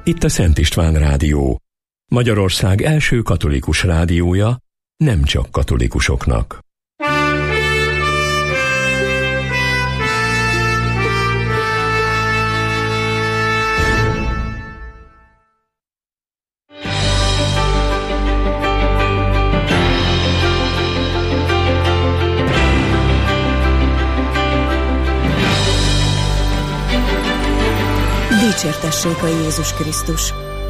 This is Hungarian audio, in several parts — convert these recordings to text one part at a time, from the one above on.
Itt a Szent István Rádió, Magyarország első katolikus rádiója, nem csak katolikusoknak. Dicsértessék a Jézus Krisztus!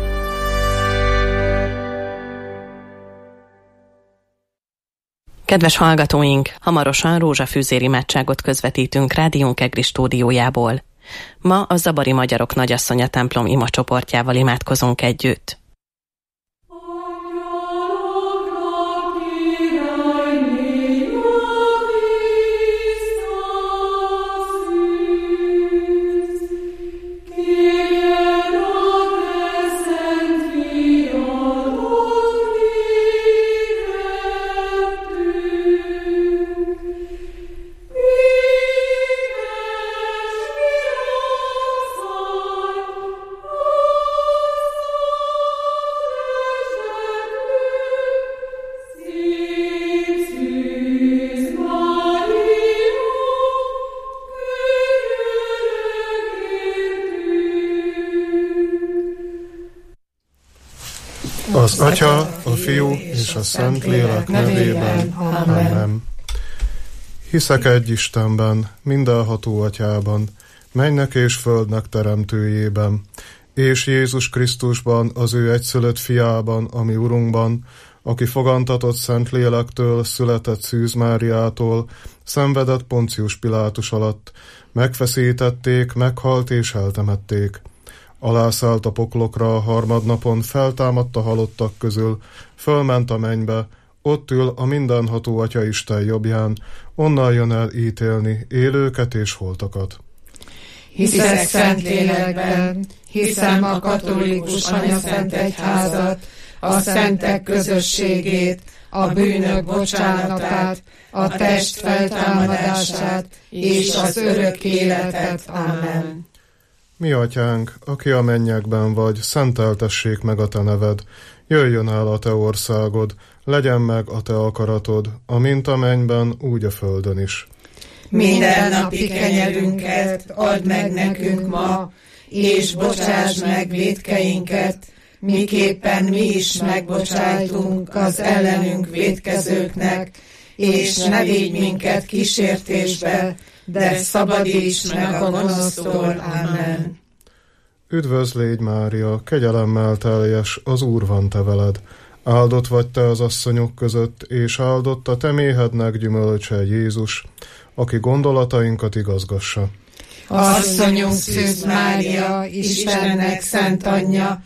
Kedves hallgatóink, hamarosan rózsafűzér imádságot közvetítünk rádiónk EGRI stúdiójából. Ma a Zabari Magyarok Nagyasszonya templom imacsoportjával imádkozunk együtt. Az Atya, a Fiú és a Szentlélek nevében. Amen. Hiszek egy Istenben, mindenható Atyában, mennek és földnek teremtőjében, és Jézus Krisztusban, az ő egyszülött fiában, ami Urunkban, aki fogantatott Szentlélektől, született Szűz Máriától, szenvedett Poncius Pilátus alatt, megfeszítették, meghalt és eltemették. Alászállt a poklokra, a harmadnapon feltámadt a halottak közül, fölment a mennybe, ott ül a mindenható Atya Isten jobbján, onnan jön el ítélni élőket és holtakat. Hiszek Szentlélekben, hiszem a katolikus anyaszent egyházat, a szentek közösségét, a bűnök bocsánatát, a test feltámadását és az örök életet. Amen. Mi atyánk, aki a mennyekben vagy, szenteltessék meg a te neved, jöjjön el a te országod, legyen meg a te akaratod, amint a mennyben, úgy a földön is. Mindennapi kenyerünket add meg nekünk ma, és bocsáss meg vétkeinket, miképpen mi is megbocsájtunk az ellenünk vétkezőknek, és ne vigy minket kísértésbe, de szabadíts meg a gonosztól. Amen. Üdvözlégy Mária, kegyelemmel teljes, az Úr van te veled. Áldott vagy te az asszonyok között, és áldott a te méhednek gyümölcse Jézus, aki gondolatainkat igazgassa. Asszonyunk Szűz Mária, Istennek szent anyja,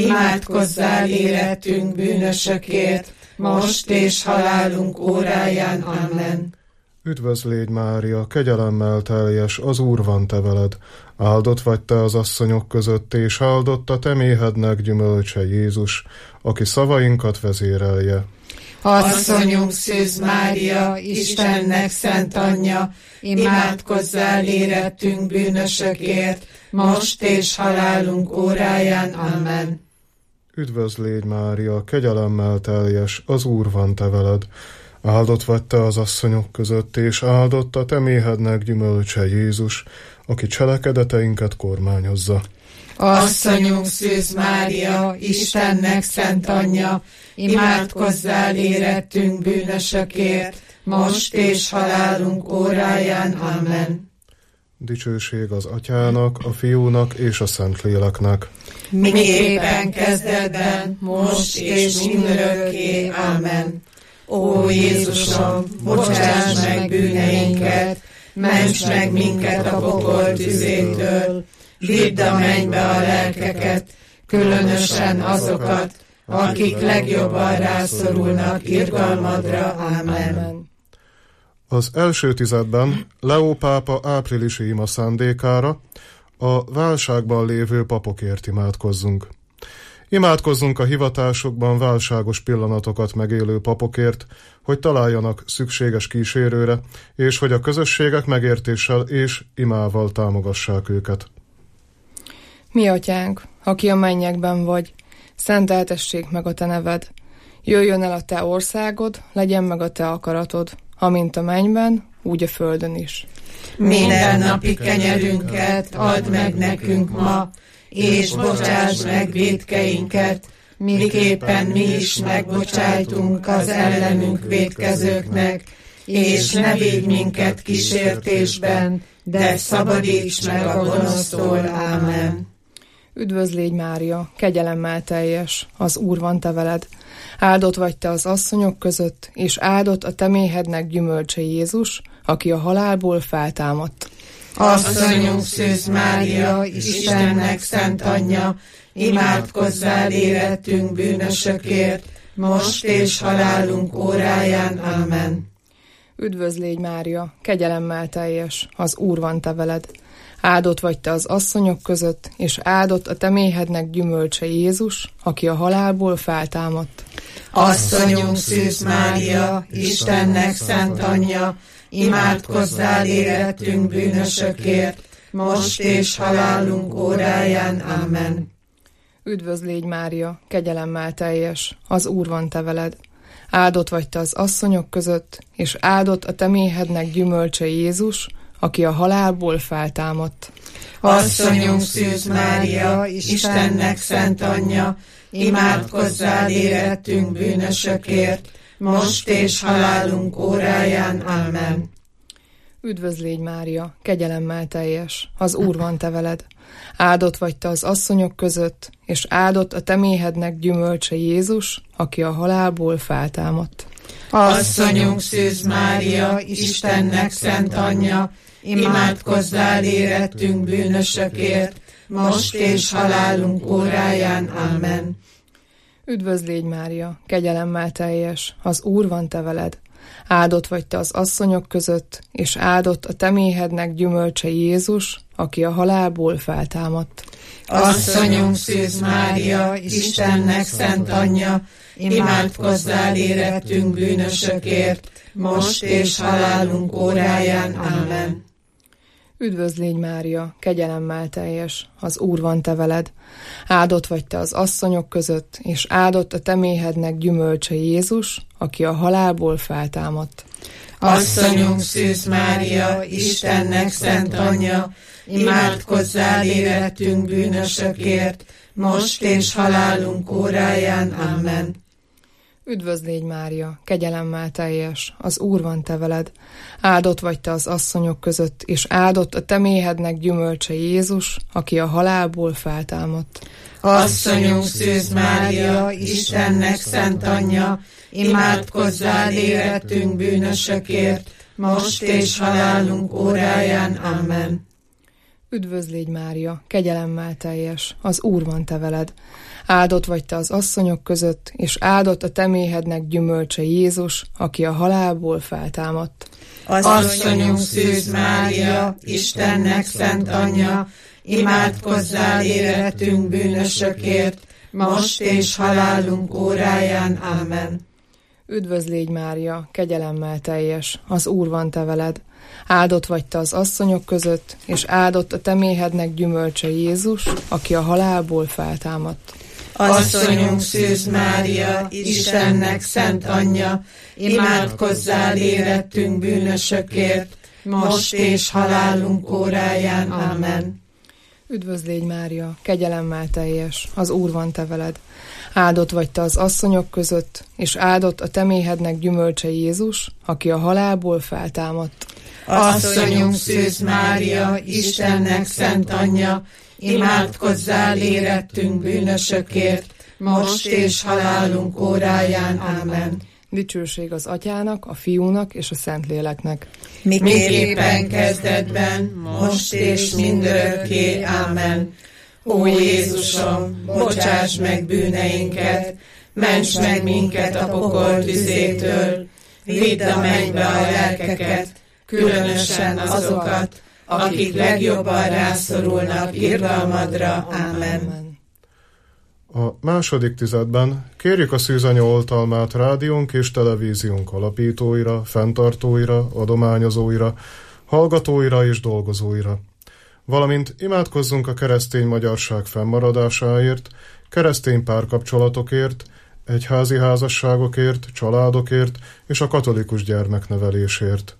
imádkozzál érettünk bűnösökért, most és halálunk óráján. Amen. Üdvözlégy Mária, kegyelemmel teljes, az Úr van te veled. Áldott vagy te az asszonyok között, és áldott a te méhednek gyümölcse Jézus, aki szavainkat vezérelje. Asszonyunk Szűz Mária, Istennek szent anyja, imádkozzál érettünk bűnösökért, most és halálunk óráján. Amen. Üdvözlégy Mária, kegyelemmel teljes, az Úr van te veled. Áldott vagy te az asszonyok között, és áldott a te méhednek gyümölcse Jézus, aki cselekedeteinket kormányozza. Asszonyunk Szűz Mária, Istennek szent anyja, imádkozzál érettünk bűnösökért, most és halálunk óráján. Amen. Dicsőség az Atyának, a Fiúnak és a Szentléleknek. Miképpen kezdetben, most és mindörökké. Amen. Ó Jézusom, bocsáss meg bűneinket, ments meg minket a pokol tüzétől, vidd a mennybe a lelkeket, különösen azokat, akik legjobban rászorulnak irgalmadra. Amen. Az első tizedben Leó pápa áprilisi ima szándékára a válságban lévő papokért imádkozzunk. Imádkozzunk a hivatásokban válságos pillanatokat megélő papokért, hogy találjanak szükséges kísérőre, és hogy a közösségek megértéssel és imával támogassák őket. Mi atyánk, aki a mennyekben vagy, szenteltessék meg a te neved. Jöjjön el a te országod, legyen meg a te akaratod, amint a mennyben, úgy a földön is. Mindennapi kenyerünket add meg nekünk ma, és bocsáss meg vétkeinket, miképpen mi is megbocsájtunk az ellenünk vétkezőknek, és ne védj minket kísértésben, de szabadíts meg a gonosztól. Ámen. Üdvözl légy Mária, kegyelemmel teljes, az Úr van te veled. Áldott vagy te az asszonyok között, és áldott a te méhednek gyümölcse Jézus, aki a halálból feltámadt. Asszonyunk Szűz Mária, Istennek szent anyja, imádkozzál érettünk bűnösökért, most és halálunk óráján. Ámen. Üdvözl légy Mária, kegyelemmel teljes, az Úr van te veled. Áldott vagy te az asszonyok között, és áldott a te méhednek gyümölcse Jézus, aki a halálból feltámadt. Asszonyunk Szűz Mária, Istennek szent anyja, imádkozzál érettünk bűnösökért, most és halálunk óráján. Ámen. Üdvözl légy Mária, kegyelemmel teljes, az Úr van te veled. Áldott vagy te az asszonyok között, és áldott a te méhednek gyümölcse Jézus, aki a halálból feltámadt. Asszonyunk Szűz Mária, Istennek szent anyja, imádkozzál érettünk bűnösökért, most és halálunk óráján. Ámen. Üdvözl légy Mária, kegyelemmel teljes, az Úr van te veled. Áldott vagy te az asszonyok között, és áldott a te méhednek gyümölcse Jézus, aki a halálból feltámadt. Asszonyunk Szűz Mária, Istennek szent anyja, imádkozzál érettünk bűnösökért, most és halálunk óráján. Ámen. Üdvözl légy Mária, kegyelemmel teljes, az Úr van te veled. Áldott vagy te az asszonyok között, és áldott a te méhednek gyümölcse Jézus, aki a halálból feltámadt. Asszonyunk Szűz Mária, Istennek szent anyja, imádkozzál érettünk bűnösökért, most és halálunk óráján. Ámen. Üdvözl légy Mária, kegyelemmel teljes, az Úr van te veled. Áldott vagy te az asszonyok között, és áldott a te méhednek gyümölcse Jézus, aki a halálból feltámadt. Asszonyunk Szűz Mária, Istennek szent anyja, imádkozzál érettünk bűnösökért, most és halálunk óráján. Ámen. Üdvözl légy Mária, kegyelemmel teljes, az Úr van te veled. Áldott vagy te az asszonyok között, és áldott a te méhednek gyümölcse Jézus, aki a halálból feltámadt. Asszonyunk Szűz Mária, Istennek szent anyja, imádkozzál érettünk bűnösökért, most és halálunk óráján. Ámen. Üdvözl légy Mária, kegyelemmel teljes, az Úr van te veled. Áldott vagy te az asszonyok között, és áldott a te méhednek gyümölcse Jézus, aki a halálból feltámadt. Asszonyunk Szűz Mária, Istennek szent anyja, imádkozzál érettünk bűnösökért, most és halálunk óráján. Ámen. Üdvözl légy Mária, kegyelemmel teljes, az Úr van te veled. Áldott vagy te az asszonyok között, és áldott a te méhednek gyümölcse Jézus, aki a halálból feltámadt. Asszonyunk Szűz Mária, Istennek szent anyja, imádkozzál érettünk bűnösökért, most és halálunk óráján. Ámen. Üdvözl légy Mária, kegyelemmel teljes, az Úr van te veled. Áldott vagy te az asszonyok között, és áldott a te méhednek gyümölcse Jézus, aki a halálból feltámadt. Asszonyunk Szűz Mária, Istennek szent anyja, imádkozzál érettünk bűnösökért, most és halálunk óráján. Ámen. Dicsőség az Atyának, a Fiúnak és a Szentléleknek. Miképpen kezdetben, most és mindörökké. Ámen. Ó Jézusom, bocsáss meg bűneinket, ments meg minket a pokol tüzétől, vidd a mennybe a lelkeket, különösen azokat, akik legjobban rászorulnak irgalmadra. Ámen. A második tizedben kérjük a Szűzanya oltalmát rádiónk és televíziónk alapítóira, fenntartóira, adományozóira, hallgatóira és dolgozóira, Valamint imádkozzunk a keresztény magyarság fennmaradásáért, keresztény párkapcsolatokért, egyházi házasságokért, családokért és a katolikus gyermeknevelésért.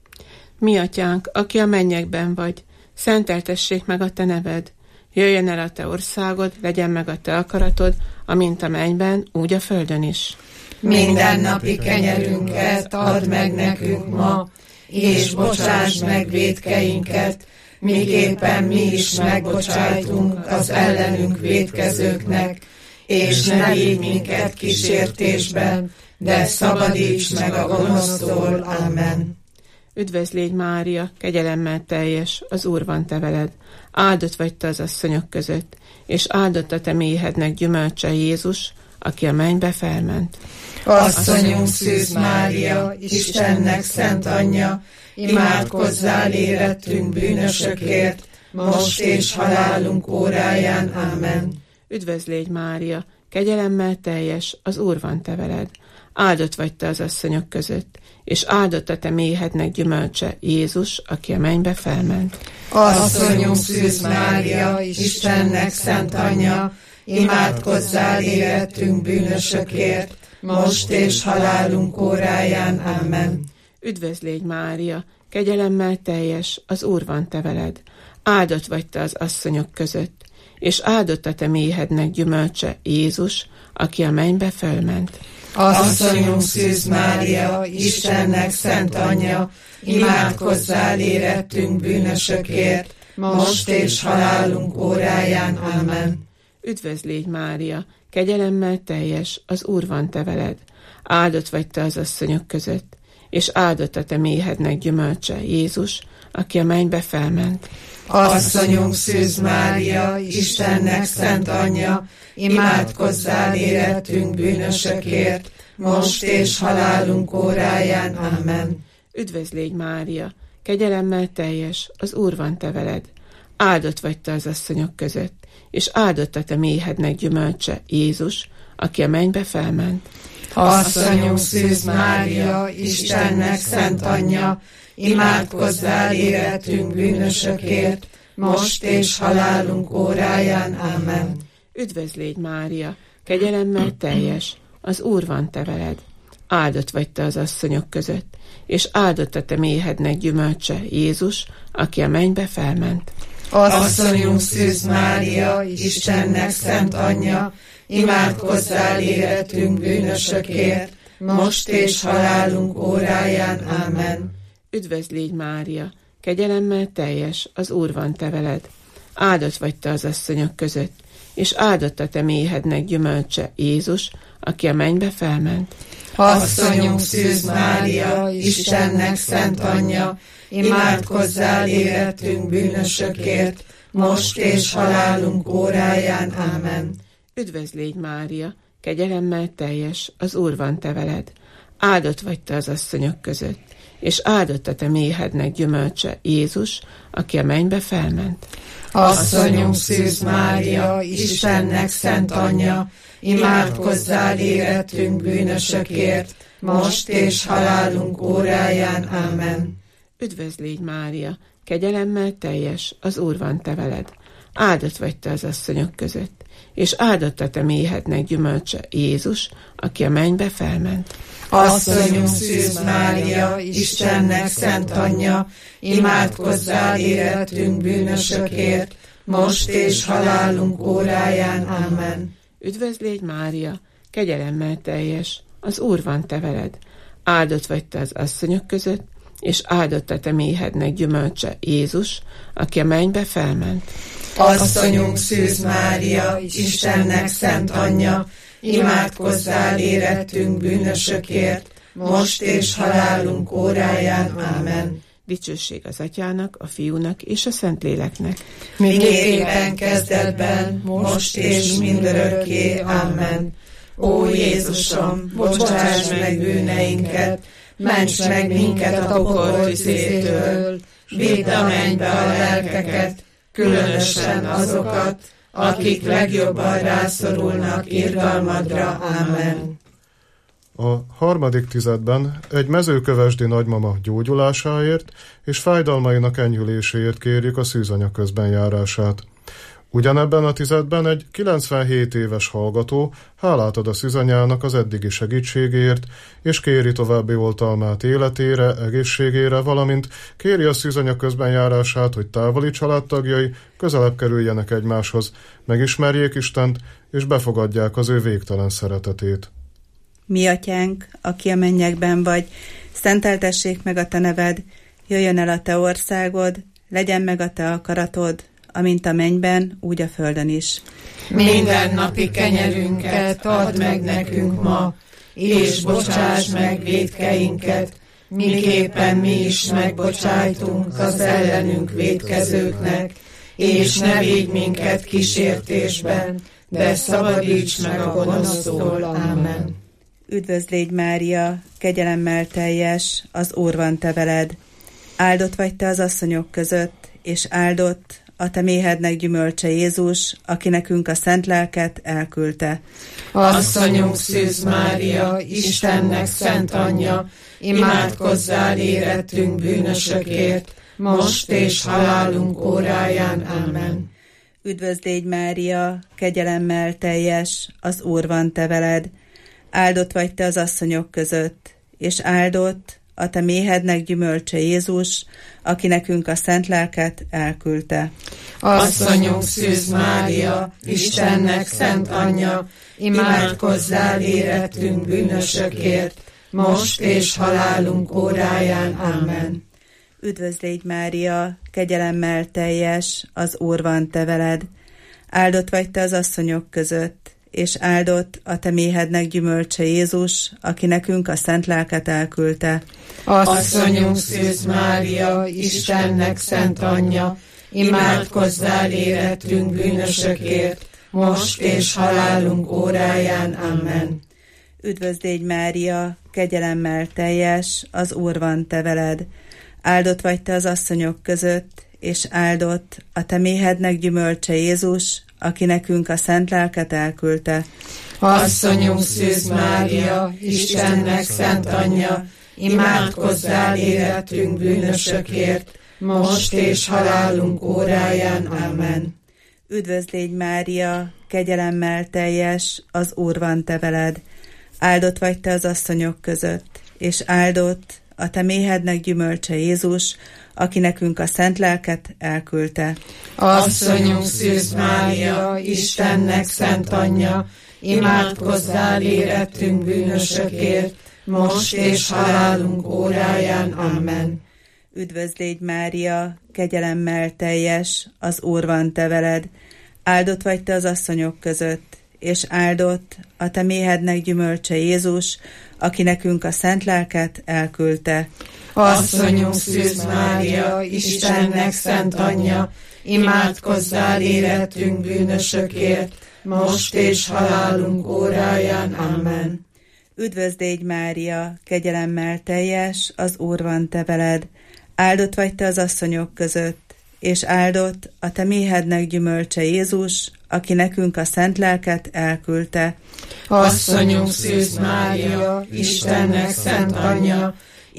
Mi atyánk, aki a mennyekben vagy, szenteltessék meg a te neved. Jöjjön el a te országod, legyen meg a te akaratod, amint a mennyben, úgy a földön is. Mindennapi kenyerünket add meg nekünk ma, és bocsáss meg vétkeinket, miképpen mi is megbocsájtunk az ellenünk vétkezőknek, és ne vigy minket kísértésben, de szabadíts meg a gonosztól. Amen. Üdvözl légy, Mária, kegyelemmel teljes, az Úr van te veled. Áldott vagy te az asszonyok között, és áldott a te méhednek gyümölcse Jézus, aki a mennybe felment. Asszonyunk Szűz Mária, Istennek szent anyja, imádkozzál érettünk bűnösökért, most és halálunk óráján. Amen. Üdvözl légy, Mária, kegyelemmel teljes, az Úr van te veled. Áldott vagy te az asszonyok között, és áldott a te méhednek gyümölcse Jézus, aki a mennybe felment. Asszonyunk Szűz Mária, Istennek szent anyja, imádkozzál érettünk bűnösökért, most és halálunk óráján. Amen. Üdvözl légy, Mária, kegyelemmel teljes, az Úr van te veled. Áldott vagy te az asszonyok között, és áldott a te méhednek gyümölcse Jézus, aki a mennybe felment. Asszonyunk Szűz Mária, Istennek szent anyja, imádkozzál érettünk bűnösökért, most és halálunk óráján. Amen. Üdvözl légy, Mária, kegyelemmel teljes, az Úr van te veled. Áldott vagy te az asszonyok között, és áldott a te méhednek gyümölcse Jézus, aki a mennybe felment. Asszonyunk Szűz Mária, Istennek szent anyja, imádkozzál érettünk bűnösökért, most és halálunk óráján. Amen. Üdvözl légy, Mária, kegyelemmel teljes, az Úr van te veled. Áldott vagy te az asszonyok között, és áldott a te méhednek gyümölcse Jézus, aki a mennybe felment. Asszonyunk Szűz Mária, Istennek szent anyja, imádkozzál érettünk bűnösökért, most és halálunk óráján. Amen. Üdvözl légy, Mária, kegyelemmel teljes, az Úr van te veled. Áldott vagy te az asszonyok között, és áldott a te méhednek gyümölcse Jézus, aki a mennybe felment. Asszonyunk Szűz Mária, Istennek szent anyja, imádkozzál érettünk bűnösökért, most és halálunk óráján. Amen. Üdvözl légy, Mária, kegyelemmel teljes, az Úr van te veled. Áldott vagy te az asszonyok között, és áldott a te méhednek gyümölcse Jézus, aki a mennybe felment. Asszonyunk Szűz Mária, Istennek szent anyja, imádkozzál érettünk bűnösökért, most és halálunk óráján. Amen. Üdvözl légy, Mária, kegyelemmel teljes, az Úr van te veled. Áldott vagy te az asszonyok között, és áldott a te méhednek gyümölcse Jézus, aki a mennybe felment. Asszonyunk Szűz Mária, Istennek szent anyja, imádkozzál érettünk bűnösökért, most és halálunk óráján. Amen. Üdvözl légy, Mária, kegyelemmel teljes, az Úr van te veled. Áldott vagy te az asszonyok között, és áldott a te méhednek gyümölcse Jézus, aki a mennybe felment. Asszonyunk Szűz Mária, Istennek szent anyja, imádkozzál érettünk bűnösökért, most és halálunk óráján. Amen. Üdvözl légy, Mária, kegyelemmel teljes, az Úr van te veled. Áldott vagy te az asszonyok között, és áldott a te méhednek gyümölcse Jézus, aki a mennybe felment. Asszonyunk Szűz Mária, Istennek szent anyja, imádkozzál érettünk bűnösökért, most és halálunk óráján. Amen. Dicsőség az Atyának, a Fiúnak és a Szentléleknek. Miképpen kezdetben, most és mindörökké. Amen. Ó Jézusom, bocsáss meg bűneinket, ments meg minket a pokol tüzétől, vidd a mennybe a lelkeket, különösen azokat, akik legjobban rászorulnak irgalmadra. Amen. A harmadik tizedben egy mezőkövesdi nagymama gyógyulásáért és fájdalmainak enyhüléséért kérjük a szűzanya közbenjárását. Ugyanebben a tizedben egy 97 éves hallgató hálát ad a szűzanyának az eddigi segítségért, és kéri további oltalmát életére, egészségére, valamint kéri a szűzanya közbenjárását, hogy távoli családtagjai közelebb kerüljenek egymáshoz, megismerjék Istent, és befogadják az ő végtelen szeretetét. Mi atyánk, aki a mennyekben vagy, szenteltessék meg a te neved, jöjjön el a te országod, legyen meg a te akaratod, amint a mennyben, úgy a földön is. Minden napi kenyerünket add meg nekünk ma, és bocsáss meg vétkeinket, miképpen mi is megbocsájtunk az ellenünk vétkezőknek, és ne védj minket kísértésben, de szabadíts meg a gonosztól. Amen. Üdvözl légy, Mária, kegyelemmel teljes, az Úr van te veled. Áldott vagy te az asszonyok között, és áldott a te méhednek gyümölcse Jézus, aki nekünk a szent lelket elküldte. Asszonyunk Szűz Mária, Istennek szent anyja, imádkozzál érettünk bűnösökért, most és halálunk óráján. Amen. Üdvözl légy, Mária, kegyelemmel teljes, az Úr van te veled. Áldott vagy te az asszonyok között, és áldott a te méhednek gyümölcse Jézus, aki nekünk a szent lelket elküldte. Asszonyunk Szűz Mária, Istennek szent anyja, imádkozzál érettünk bűnösökért, most és halálunk óráján. Amen. Üdvözl légy, Mária, kegyelemmel teljes, az Úr van te veled. Áldott vagy te az asszonyok között, és áldott a te méhednek gyümölcse Jézus, aki nekünk a szent lelket elküldte. Asszonyunk Szűz Mária, Istennek szent anyja, imádkozzál érettünk bűnösökért, most és halálunk óráján. Amen. Üdvözl légy, Mária, kegyelemmel teljes, az Úr van te veled. Áldott vagy te az asszonyok között, és áldott a te méhednek gyümölcse Jézus, aki nekünk a szent lelket elküldte. Asszonyunk Szűz Mária, Istennek szent anyja, imádkozzál érettünk bűnösökért, most és halálunk óráján. Amen. Üdvözl légy, Mária, kegyelemmel teljes, az Úr van te veled. Áldott vagy te az asszonyok között, és áldott a te méhednek gyümölcse Jézus, aki nekünk a szent lelket elküldte. Asszonyunk Szűz Mária, Istennek szent anyja, imádkozzál érettünk bűnösökért, most és halálunk óráján. Amen. Üdvözl légy, Mária, kegyelemmel teljes, az Úr van te veled. Áldott vagy te az asszonyok között, és áldott a te méhednek gyümölcse Jézus, aki nekünk a szent lelket elküldte. Asszonyunk Szűz Mária, Istennek szent anyja, imádkozzál érettünk bűnösökért, most és halálunk óráján. Amen. Üdvözl légy, Mária, kegyelemmel teljes, az Úr van te veled. Áldott vagy te az asszonyok között, és áldott a te méhednek gyümölcse Jézus, aki nekünk a szent lelket elküldte. Asszonyunk Szűz Mária, Istennek szent anyja,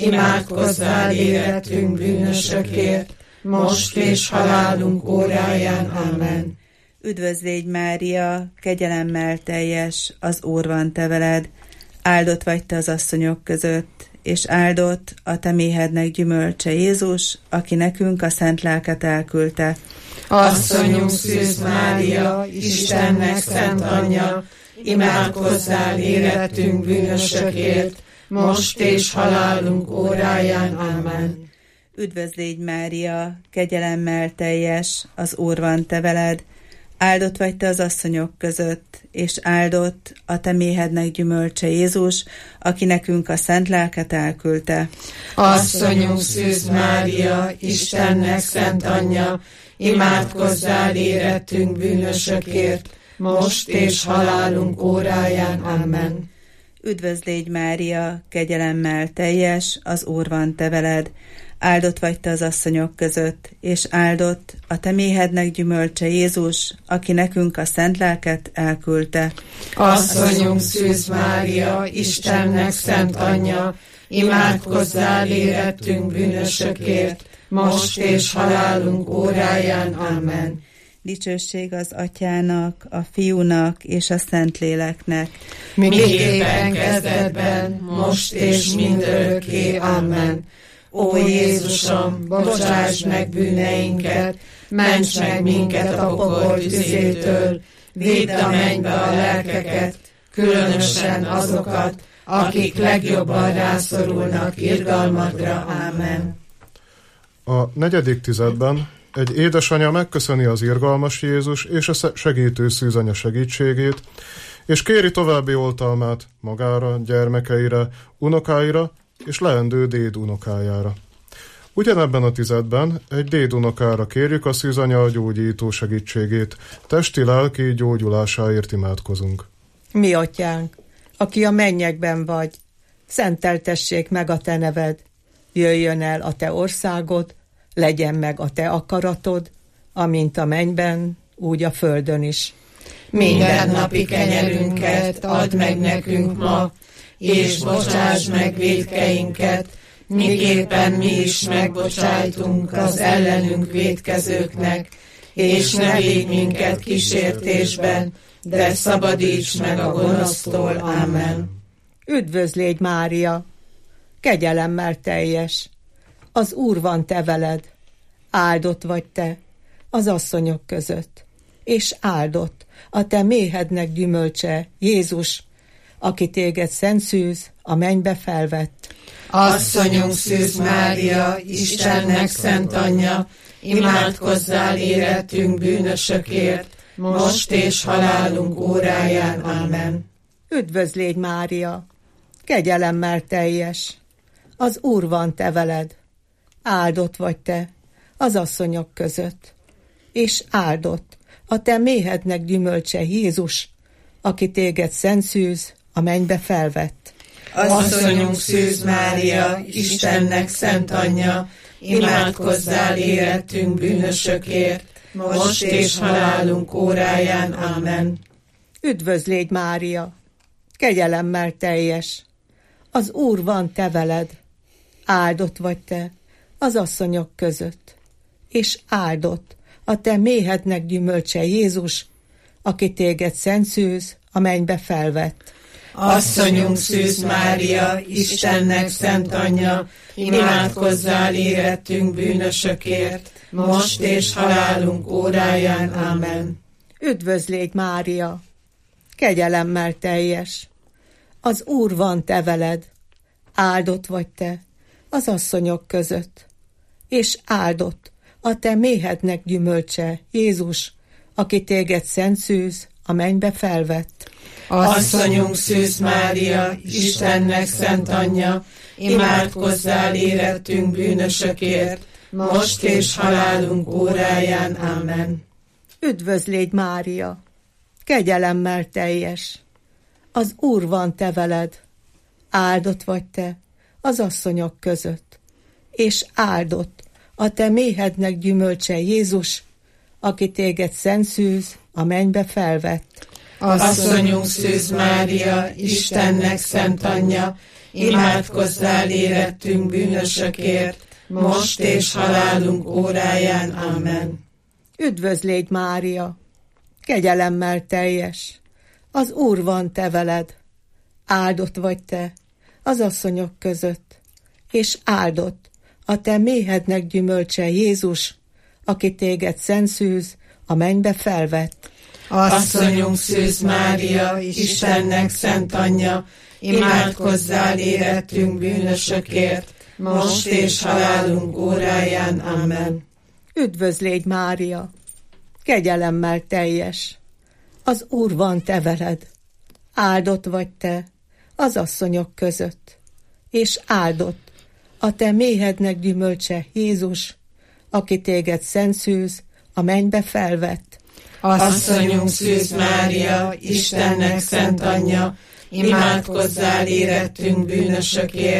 imádkozzál érettünk bűnösökért, most és halálunk óráján. Amen. Üdvözl légy, Mária, kegyelemmel teljes, az Úr van te veled. Áldott vagy te az asszonyok között, és áldott a te méhednek gyümölcse Jézus, aki nekünk a szent lelket elküldte. Asszonyunk Szűz Mária, Istennek szent anyja, imádkozzál érettünk bűnösökért, most és halálunk óráján. Amen. Üdvözl légy, Mária, kegyelemmel teljes, az Úr van te veled. Áldott vagy te az asszonyok között, és áldott a te méhednek gyümölcse Jézus, aki nekünk a szent lelket elküldte. Asszonyunk Szűz Mária, Istennek szent anyja, imádkozzál érettünk bűnösökért, most és halálunk óráján. Amen. Üdvözl légy, Mária, kegyelemmel teljes, az Úr van te veled. áldott vagy te az asszonyok között, és áldott a te méhednek gyümölcse Jézus, aki nekünk a szent lelket elküldte. Asszonyunk Szűz Mária, Istennek szent anyja, imádkozzál érettünk bűnösökért, most és halálunk óráján. Amen. Dicsőség az Atyának, a Fiúnak és a Szentléleknek. Miképpen kezdetben, most és mindörökké. Amen. Ó Jézusom, bocsáss meg bűneinket, ments meg minket a pokol tüzétől, vidd a mennybe a lelkeket, különösen azokat, akik legjobban rászorulnak irgalmadra. Amen. A 4. tizedben egy édesanya megköszöni az irgalmas Jézus és a segítő szűzanya segítségét, és kéri további oltalmát magára, gyermekeire, unokáira és leendő dédunokájára. Ugyanebben a tizedben egy dédunokára kérjük a szűzanya gyógyító segítségét, testi-lelki gyógyulásáért imádkozunk. Mi atyánk, aki a mennyekben vagy, szenteltessék meg a te neved, jöjjön el a te országod, legyen meg a te akaratod, amint a mennyben, úgy a földön is. Mindennapi kenyerünket add meg nekünk ma, és bocsáss meg vétkeinket, miképpen mi is megbocsájtunk az ellenünk vétkezőknek, és ne védj minket kísértésben, de szabadíts meg a gonosztól. Amen. Üdvözlégy Mária, kegyelemmel teljes, az Úr van te veled, áldott vagy te az asszonyok között, és áldott a te méhednek gyümölcse, Jézus, aki téged szent szűz a mennybe felvett. Asszonyunk Szűz Mária, Istennek szent anyja, imádkozzál érettünk bűnösökért, most és halálunk óráján. Amen. Üdvözlégy Mária, kegyelemmel teljes, az Úr van te veled, áldott vagy te az asszonyok között, és áldott a te méhednek gyümölcse, Jézus, aki téged szent szűz a mennybe felvett. Asszonyunk Szűz Mária, Istennek szent anyja, imádkozzál érettünk bűnösökért, most és halálunk óráján. Amen. Üdvözlégy Mária, kegyelemmel teljes, az Úr van te veled, áldott vagy te az asszonyok között, és áldott a te méhednek gyümölcse, Jézus, aki téged szent szűz a mennybe felvett. Asszonyunk Szűz Mária, Istennek szent anyja, imádkozzál érettünk bűnösökért, most és halálunk óráján. Amen. Üdvözlégy Mária, kegyelemmel teljes, az Úr van te veled, áldott vagy te az asszonyok között, és áldott a te méhednek gyümölcse, Jézus, aki téged szent szűz a mennybe felvett. Asszonyunk Szűz Mária, Istennek szent anyja, imádkozzál érettünk bűnösökért, most és halálunk óráján. Amen. Üdvözlégy Mária, kegyelemmel teljes, az Úr van te veled, áldott vagy te az asszonyok között, és áldott a te méhednek gyümölcse, Jézus, aki téged szent szűz a mennybe felvett. Asszonyunk Szűz Mária, Istennek szent anyja, imádkozzál érettünk bűnösökért, most és halálunk óráján. Amen. Üdvözlégy Mária, kegyelemmel teljes, az Úr van te veled, áldott vagy te az asszonyok között, és áldott a te méhednek gyümölcse, Jézus, aki téged szent szűz a mennybe felvett. Asszonyunk Szűz Mária, Istennek szent anyja, imádkozzál érettünk bűnösökért, most és halálunk óráján. Amen. Üdvözlégy Mária, kegyelemmel teljes, az Úr van te veled, áldott vagy te az asszonyok között, és áldott a te méhednek gyümölcse, Jézus, aki téged szent szűz a mennybe felvett. Asszonyunk Szűz Mária, Istennek szent anyja, imádkozzál érettünk bűnösökért,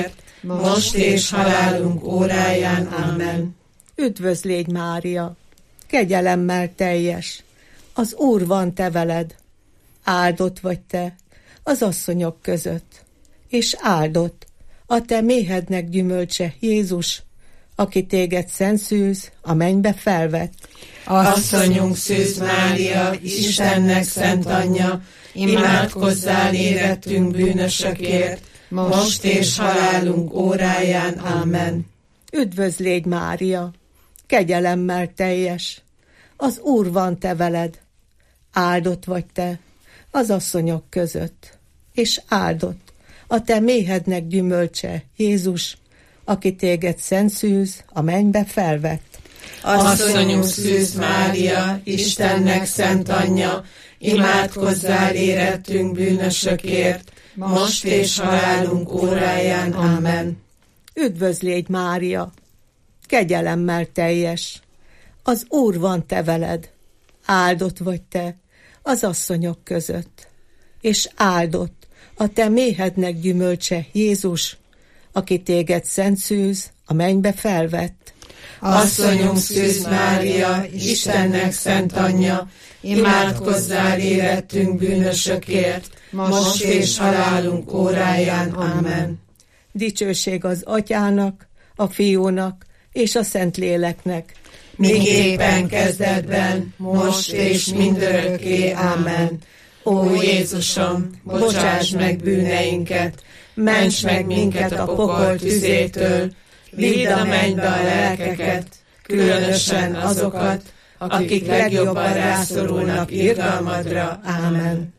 most és halálunk óráján. Amen. Üdvözl légy, Mária, kegyelemmel teljes, az Úr van te veled, áldott vagy te az asszonyok között, és áldott a te méhednek gyümölcse, Jézus, aki téged szent szűz, a mennybe felvett. Asszonyunk Szűz Mária, Istennek szent anyja, imádkozzál érettünk bűnösökért, most és halálunk óráján. Amen. Üdvözl légy, Mária, kegyelemmel teljes, az Úr van te veled, áldott vagy te az asszonyok között, és áldott a te méhednek gyümölcse, Jézus, aki téged szent szűz, a mennybe felvett. Asszonyunk Szűz Mária, Istennek szent anyja, imádkozzál érettünk bűnösökért, most és halálunk óráján. Amen. Üdvözl légy, Mária, kegyelemmel teljes, az Úr van te veled, áldott vagy te az asszonyok között, és áldott a te méhednek gyümölcse, Jézus, aki téged szent szűz, a mennybe felvett. Asszonyunk Szűz Mária, Istennek szent anyja, imádkozzál érettünk bűnösökért, most és halálunk óráján. Amen. Dicsőség az Atyának, a Fiúnak és a Szentléleknek, miképpen kezdetben, most és mindörökké. Amen. Ó Jézusom, bocsáss meg bűneinket, ments meg minket a pokol tüzétől, vidd a mennybe a lelkeket, különösen azokat, akik legjobban rászorulnak irgalmadra. Amen.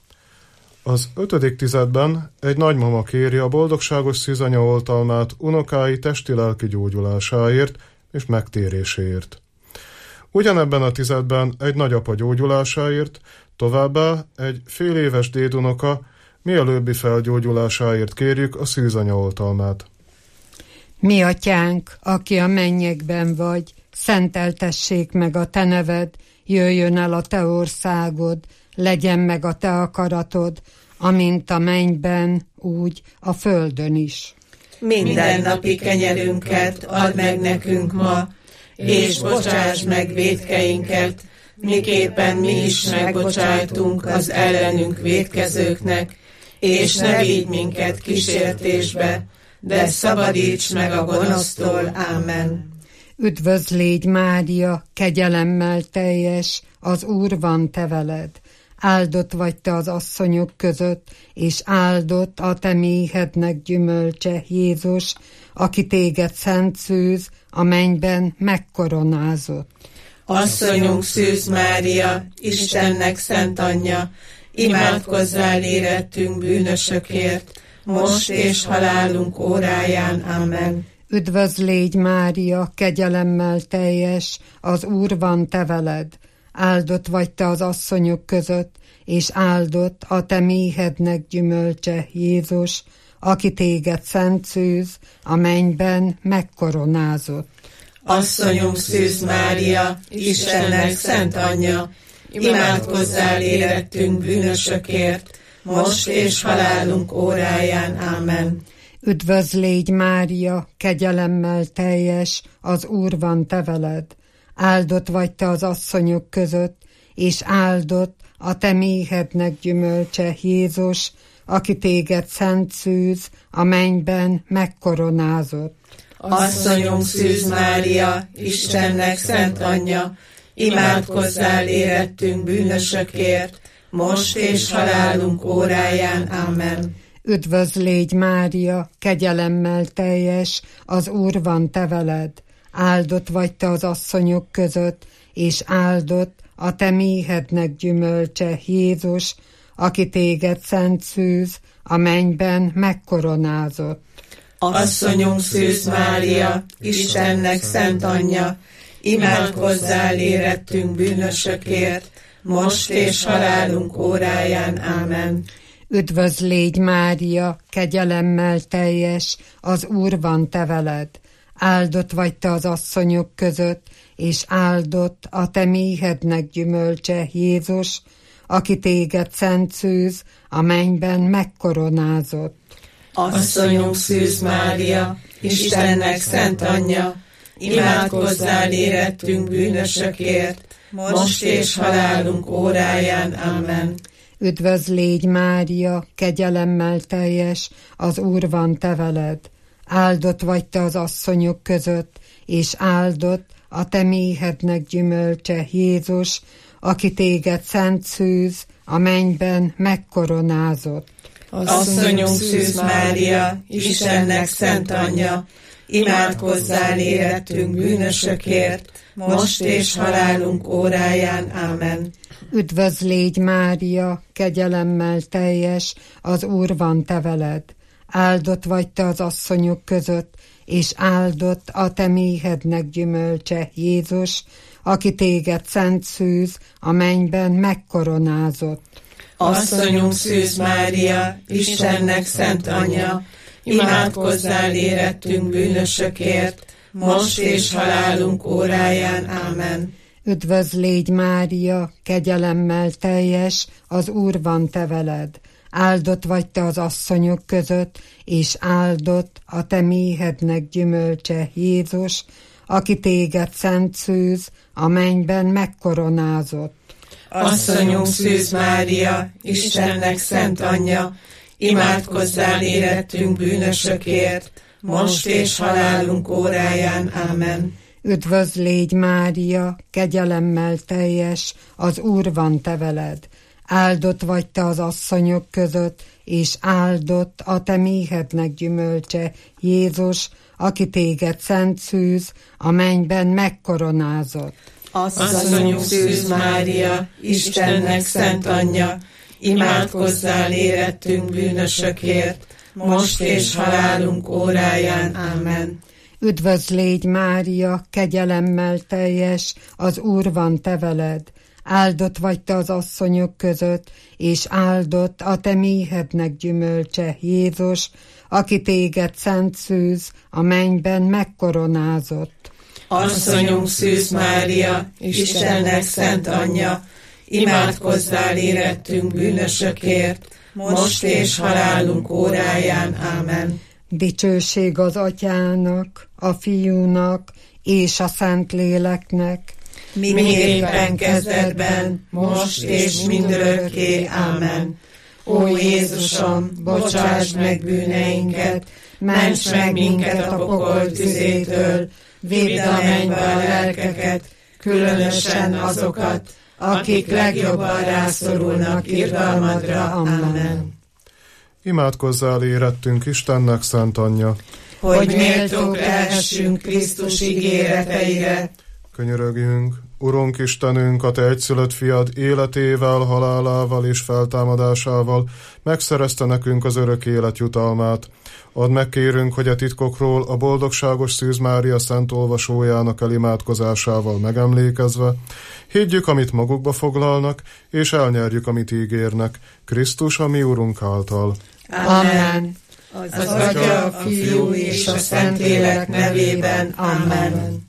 Az 5. tizedben egy nagymama kéri a boldogságos szűzanya oltalmát unokái testi-lelki gyógyulásáért és megtéréséért. Ugyanebben a tizedben egy nagyapa gyógyulásáért, továbbá egy fél éves dédunoka mielőbbi felgyógyulásáért kérjük a szűzanya oltalmát. Mi atyánk, aki a mennyekben vagy, szenteltessék meg a te neved, jöjjön el a te országod, legyen meg a te akaratod, amint a mennyben, úgy a földön is. Mindennapi kenyerünket add meg nekünk ma, és bocsáss meg vétkeinket, miképpen mi is megbocsájtunk az ellenünk vétkezőknek, és ne vigy minket kísértésbe, de szabadíts meg a gonosztól. Amen. Üdvözl légy, Mária, kegyelemmel teljes, az Úr van te veled. Áldott vagy te az asszonyok között, és áldott a te méhednek gyümölcse, Jézus, aki téged szent szűz, a mennyben megkoronázott. Asszonyunk Szűz Mária, Istennek szent anyja, imádkozzál érettünk bűnösökért, most és halálunk óráján. Amen. Üdvözl légy, Mária, kegyelemmel teljes, az Úr van te veled. Áldott vagy te az asszonyok között, és áldott a te méhednek gyümölcse, Jézus, aki téged szent szűz, a mennyben megkoronázott. Asszonyunk Szűz Mária, Istennek szent anyja, imádkozzál érettünk bűnösökért, most és halálunk óráján. Amen. Üdvözl légy, Mária, kegyelemmel teljes, az Úr van te veled. Áldott vagy te az asszonyok között, és áldott a te méhednek gyümölcse, Jézus, aki téged szent szűz, a mennyben megkoronázott. Asszonyunk Szűz Mária, Istennek szent anyja, imádkozzál érettünk bűnösökért, most és halálunk óráján. Amen. Üdvözl légy, Mária, kegyelemmel teljes, az Úr van te veled. Áldott vagy te az asszonyok között, és áldott a te méhednek gyümölcse, Jézus, aki téged szent szűz, a mennyben megkoronázott. Asszonyunk Szűz Mária, Istennek szent anyja, imádkozzál érettünk bűnösökért, most és halálunk óráján. Amen. Üdvözl légy, Mária, kegyelemmel teljes, az Úr van te veled. Áldott vagy te az asszonyok között, és áldott a te méhednek gyümölcse, Jézus, aki téged szent szűz, a mennyben megkoronázott. Asszonyunk Szűz Mária, Istennek szent anyja, imádkozzál érettünk bűnösökért, most és halálunk óráján. Amen. Üdvözl légy Mária, kegyelemmel teljes, az Úr van te veled. Áldott vagy te az asszonyok között, és áldott a te méhednek gyümölcse, Jézus, aki téged szent szűz, a mennyben megkoronázott. Asszonyunk Szűz Mária, Istennek szent anyja, imádkozzál érettünk bűnösökért, most és halálunk óráján. Amen. Üdvözl légy Mária, kegyelemmel teljes, az Úr van te veled. Áldott vagy te az asszonyok között, és áldott a te méhednek gyümölcse, Jézus, aki téged szent szűz, a mennyben megkoronázott. Asszonyunk Szűz Mária, Istennek szent anyja, imádkozzál érettünk bűnösökért, most és halálunk óráján. Amen. Üdvözl légy Mária, kegyelemmel teljes, az Úr van te veled. Áldott vagy te az asszonyok között, és áldott a te méhednek gyümölcse, Jézus, aki téged szent szűz, a mennyben megkoronázott. Asszonyunk Szűz Mária, Istennek szent anyja, imádkozzál érettünk bűnösökért, most és halálunk óráján. Amen. Üdvözl légy Mária, kegyelemmel teljes, az Úr van te veled. Áldott vagy te az asszonyok között, és áldott a te méhednek gyümölcse, Jézus, aki téged szent szűz, a mennyben megkoronázott. Asszonyunk Szűz Mária, Istennek szent anyja, imádkozzál érettünk bűnösökért, most és halálunk óráján. Amen. Üdvözl légy Mária, kegyelemmel teljes, az Úr van te veled. Áldott vagy te az asszonyok között, és áldott a te méhednek gyümölcse, Jézus, aki téged szent szűz, a mennyben megkoronázott. Asszonyunk Szűz Mária, Istennek szent anyja, imádkozzál érettünk bűnösökért, most és halálunk óráján. Amen. Dicsőség az Atyának, a Fiúnak és a Szentléleknek, miképpen kezdetben, most és mindörökké. Amen. Ó Jézusom, bocsáss meg bűneinket, ments meg minket a pokol tüzétől, vidd a mennybe a lelkeket, különösen azokat, akik legjobban rászorulnak irgalmadra. Amen. Imádkozzál érettünk Istennek szent anyja, hogy méltók lehessünk Krisztus ígéreteire. Könyörögjünk, Urunk Istenünk, a te egyszülött fiad életével, halálával és feltámadásával megszerezte nekünk az örök élet jutalmát. Add meg, kérünk, hogy a titkokról a boldogságos Szűz Mária szent olvasójának elimádkozásával megemlékezve higgyük, amit magukba foglalnak, és elnyerjük, amit ígérnek, Krisztus, a mi Urunk által. Amen. Az Atya, a Fiú és a Szentlélek nevében. Amen.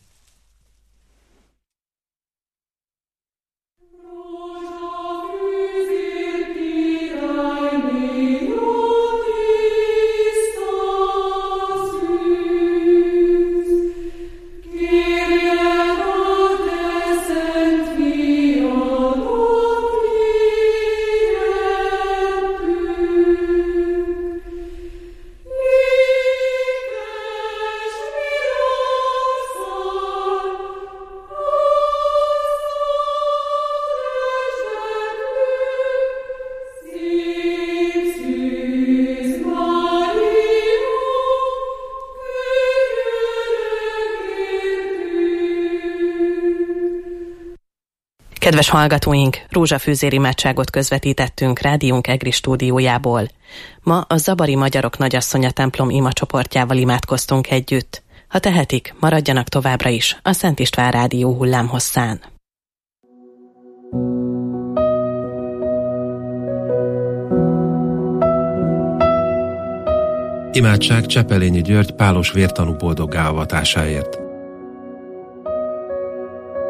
Kedves hallgatóink, rózsafűzér imádságot közvetítettünk rádiónk EGRI stúdiójából. Ma a Zabari Magyarok Nagyasszonya templom imacsoportjával imádkoztunk együtt. Ha tehetik, maradjanak továbbra is a Szent István rádió hullámhosszán. Imádság Csepelényi György pálos vértanú boldoggá avatásáért.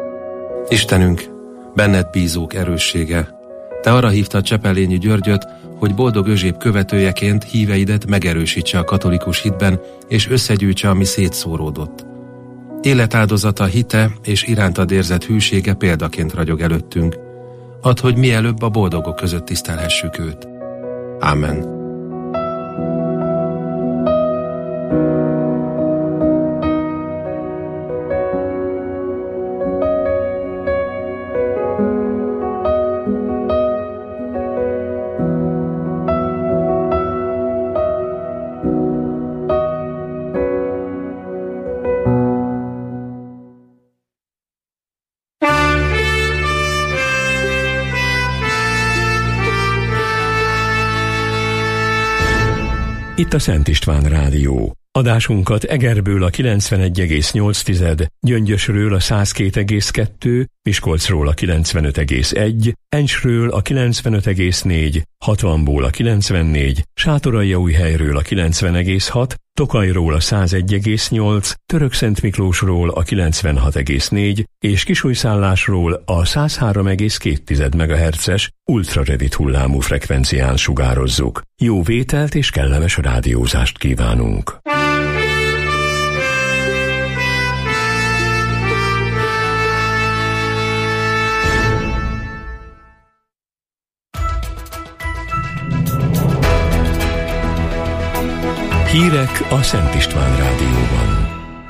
Istenünk, benned bízók erőssége, te arra hívtad Csepelényi Györgyöt, hogy Boldog Özséb követőjeként híveidet megerősítse a katolikus hitben, és összegyűjtse, ami szétszóródott. Életáldozata, hite és irántad érzett hűsége példaként ragyog előttünk. Add, hogy mielőbb a boldogok között tisztelhessük őt. Ámen. Itt a Szent István Rádió. Adásunkat Egerből a 91,8, Gyöngyösről a 102,2, Miskolcról a 95,1, Encsről a 95,4, Hatvanból a 94, Sátoraljaújhelyről a 90,6, Tokajról a 101,8, Törökszentmiklósról a 96,4 és Kisújszállásról a 103,2 MHz-es ultrarövid hullámú frekvencián sugározzuk. Jó vételt és kellemes rádiózást kívánunk! Hírek a Szent István Rádióban.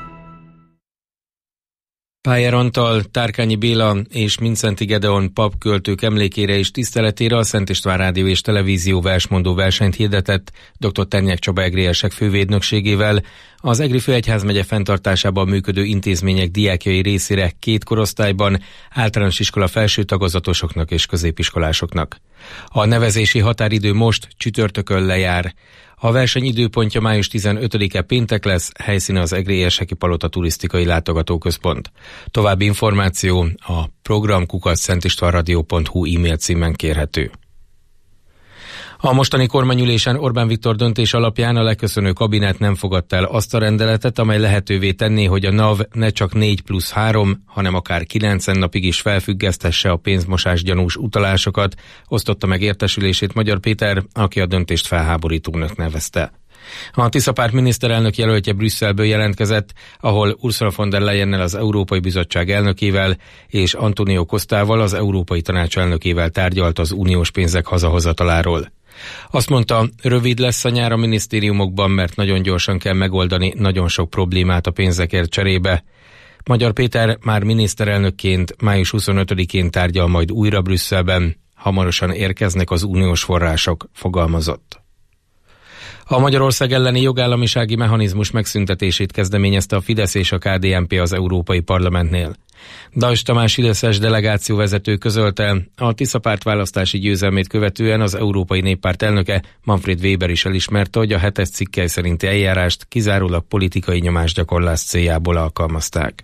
Pájer Antal, Tárkányi Béla és Mindszenty Gedeon pap költők emlékére és tiszteletére a Szent István Rádió és Televízió versmondó versenyt hirdetett dr. Ternyák Csaba egriesek fővédnökségével az Egri Főegyházmegye fenntartásában működő intézmények diákjai részére 2 korosztályban, általános iskola felső tagozatosoknak és középiskolásoknak. A nevezési határidő most csütörtökön lejár. A verseny időpontja május 15-e péntek lesz, helyszíne az Egri Érseki Palota Turisztikai Látogatóközpont. További információ a program@szentistvanradio.hu e-mail címen kérhető. A mostani kormányülésen Orbán Viktor döntés alapján a leköszönő kabinet nem fogadta el azt a rendeletet, amely lehetővé tenné, hogy a NAV ne csak 4+3, hanem akár 90 napig is felfüggesztesse a pénzmosás gyanús utalásokat, osztotta meg értesülését Magyar Péter, aki a döntést felháborítónak nevezte. A Tisza párt miniszterelnök jelöltje Brüsszelből jelentkezett, ahol Ursula von der Leyennel, az Európai Bizottság elnökével és Antonio Costával, az Európai Tanács elnökével tárgyalt az uniós pénzek hazahozataláról. Azt mondta, rövid lesz a nyár a minisztériumokban, mert nagyon gyorsan kell megoldani nagyon sok problémát a pénzekért cserébe. Magyar Péter már miniszterelnökként május 25-én tárgyal majd újra Brüsszelben, hamarosan érkeznek az uniós források, fogalmazott. A Magyarország elleni jogállamisági mechanizmus megszüntetését kezdeményezte a Fidesz és a KDNP az Európai Parlamentnél. Dajs Tamás fideszes delegációvezető közölte, a Tisza párt választási győzelmét követően az Európai Néppárt elnöke Manfred Weber is elismerte, hogy a 7. cikkely szerinti eljárást kizárólag politikai nyomásgyakorlás céljából alkalmazták.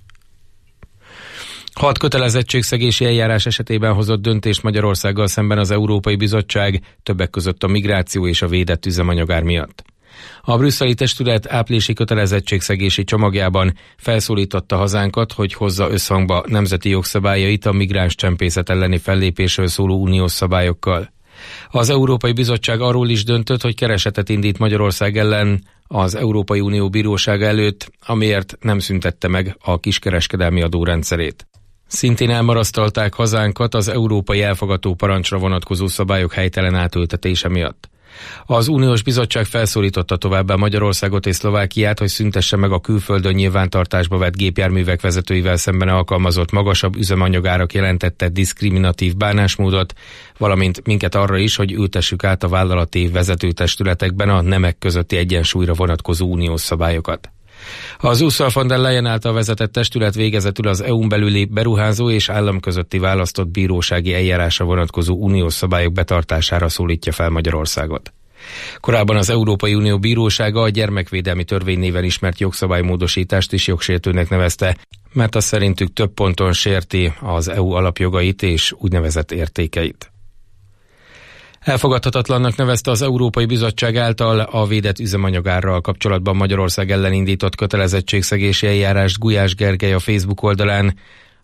6 kötelezettségszegési eljárás esetében hozott döntést Magyarországgal szemben az Európai Bizottság, többek között a migráció és a védett üzemanyagár miatt. A brüsszeli testület áprilisi kötelezettségszegési csomagjában felszólította hazánkat, hogy hozza összhangba nemzeti jogszabályait a migráns csempészet elleni fellépésről szóló uniós szabályokkal. Az Európai Bizottság arról is döntött, hogy keresetet indít Magyarország ellen az Európai Unió bírósága előtt, amiért nem szüntette meg a kiskereskedelmi adórendszerét. Szintén elmarasztalták hazánkat az európai elfogató parancsra vonatkozó szabályok helytelen átültetése miatt. Az Uniós Bizottság felszólította továbbá Magyarországot és Szlovákiát, hogy szüntesse meg a külföldön nyilvántartásba vett gépjárművek vezetőivel szemben alkalmazott magasabb üzemanyagárak jelentette diszkriminatív bánásmódot, valamint minket arra is, hogy ültessük át a vállalati vezetőtestületekben a nemek közötti egyensúlyra vonatkozó uniós szabályokat. Az Ursula von der Leyen által vezetett testület végezetül az EU-n belüli beruházó és állam közötti választott bírósági eljárásra vonatkozó uniós szabályok betartására szólítja fel Magyarországot. Korábban az Európai Unió bírósága a gyermekvédelmi törvény néven ismert jogszabálymódosítást is jogsértőnek nevezte, mert az szerintük több ponton sérti az EU alapjogait és úgynevezett értékeit. Elfogadhatatlannak nevezte az Európai Bizottság által a védett üzemanyagárral kapcsolatban Magyarország ellen indított kötelezettségszegési eljárást Gulyás Gergely a Facebook oldalán.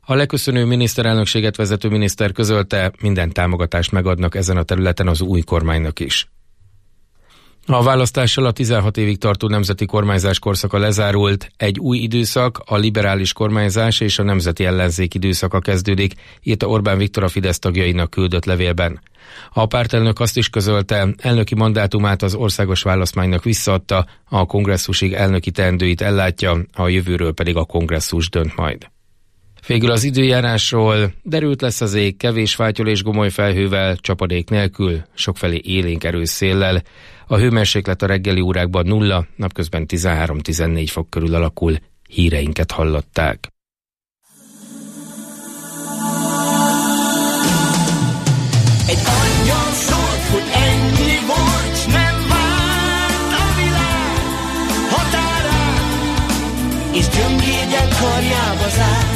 A leköszönő miniszterelnökséget vezető miniszter közölte, minden támogatást megadnak ezen a területen az új kormánynak is. A választással a 16 évig tartó nemzeti kormányzás korszaka lezárult, egy új időszak, a liberális kormányzás és a nemzeti ellenzék időszaka kezdődik, írta Orbán Viktor a Fidesz tagjainak küldött levélben. A pártelnök azt is közölte, elnöki mandátumát az országos választmánynak visszaadta, a kongresszusig elnöki teendőit ellátja, a jövőről pedig a kongresszus dönt majd. Végül az időjárásról: derült lesz az ég, kevés fátyol és gomoly felhővel, csapadék nélkül, sokfelé élénk erős széllel. A hőmérséklet a reggeli órákban 0, napközben 13-14 fok körül alakul. Híreinket hallották. Egy angyal szólt, hogy ennyi volt, s nem várt a világ határán, és gyöngédjen karjába zárt.